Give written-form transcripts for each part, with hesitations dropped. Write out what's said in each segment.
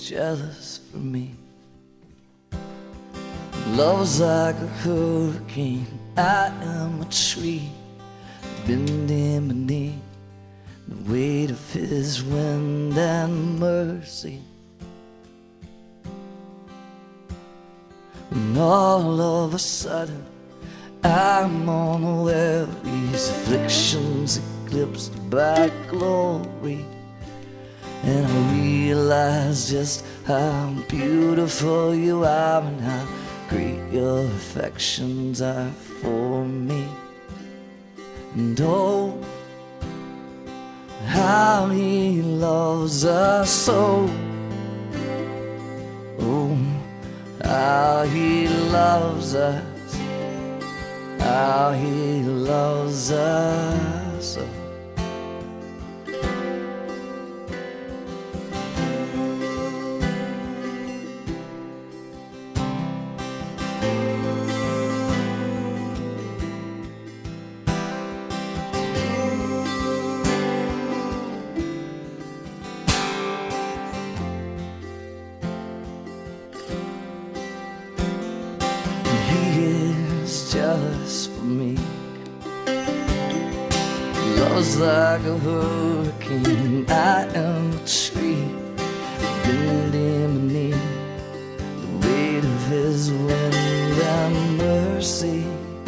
jealous for me. Love's like a hurricane, I am a tree bending beneath the weight of his wind and mercy. When all of a sudden I'm unaware of these afflictions eclipsed by glory, and I realize just how beautiful you are and how great your affections are for me. And oh, how he loves us so. Oh, how he loves us, how he loves us so. Jealous for me. Love's like a hurricane, I am a tree bending beneath the weight of his wind and mercy.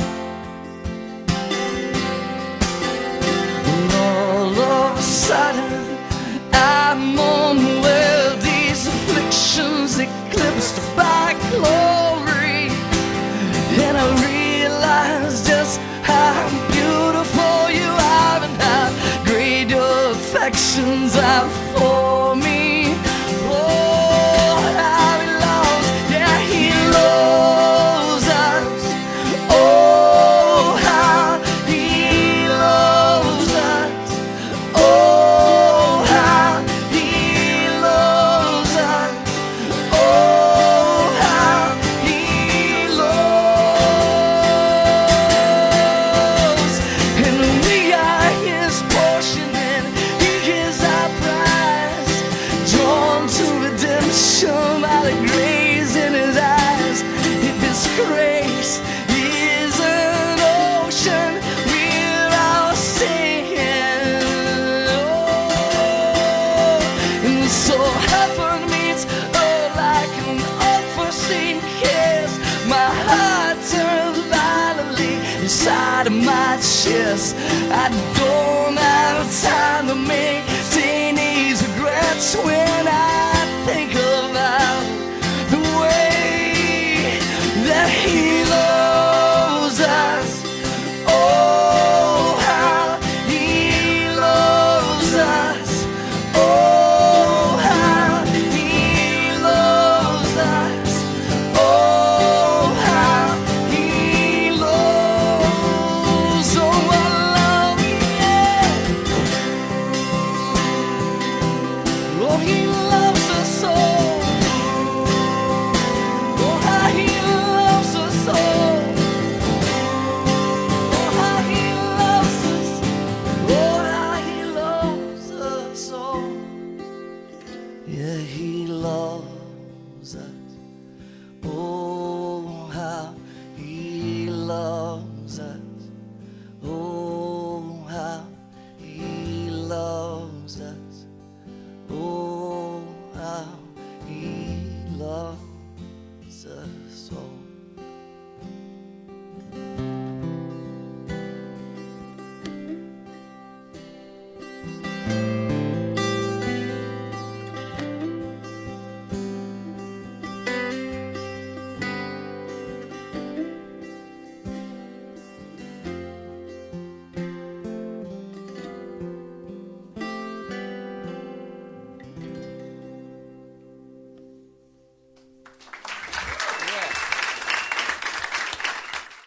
And all of a sudden I'm unaware of these afflictions eclipsed by glory, and I realize just how beautiful you are and how great your affections are for me. Oh, how he loves, yeah, he loves us. Oh, how he loves us. Oh, how he loves us. Oh, how he loves. By the grace in his eyes, if his grace is an ocean, we're all sinking. Oh, and so heaven meets earth like an unforeseen kiss. My heart turns violently inside of my chest. I don't have time to maintain these regrets when I think about the way that he loves us. Oh, how he loves us. Oh, how he loves us. Oh, how he loves. Oh, I love you, yeah. Oh, he loves us so. Oh, how he loves us so. Oh, how he loves us. Oh, how he loves us so. Yeah, he loves us. Oh, how he loves us. Oh, how he loves us. Oh, how he loves us.